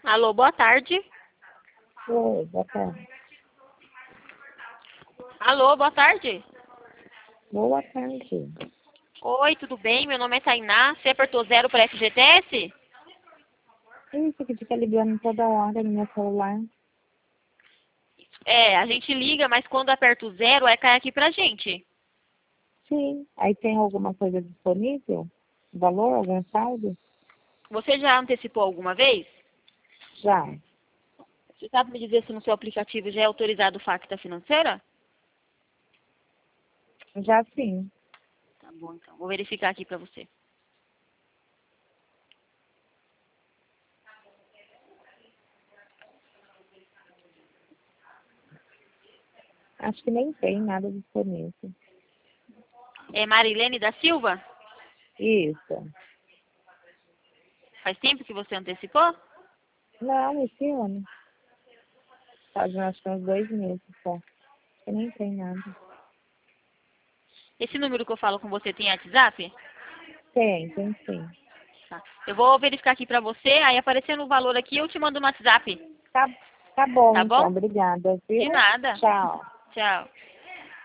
Alô, boa tarde. Oi, boa tarde. Alô, boa tarde. Boa tarde. Oi, tudo bem? Meu nome é Tainá. Você apertou 0 para FGTS? Isso que fica ligando toda hora no meu celular. É, a gente liga, mas quando aperta o 0, cai aqui pra gente. Sim. Aí tem alguma coisa disponível? Valor, algum saldo? Você já antecipou alguma vez? Já. Você sabe me dizer se no seu aplicativo já é autorizado o Facta Financeira? Já sim. Tá bom, então. Vou verificar aqui pra você. Acho que nem tem nada disponível. É Marilene da Silva? Isso. Faz tempo que você antecipou? Não, esse ano. Faz acho que uns 2 meses só. Acho que nem tem nada. Esse número que eu falo com você tem WhatsApp? Tem sim. Tá. Eu vou verificar aqui pra você, aí aparecendo o valor aqui, eu te mando no WhatsApp. Tá, tá bom Tá então. bom? Obrigada, De viu? nada. Tchau. Tchau.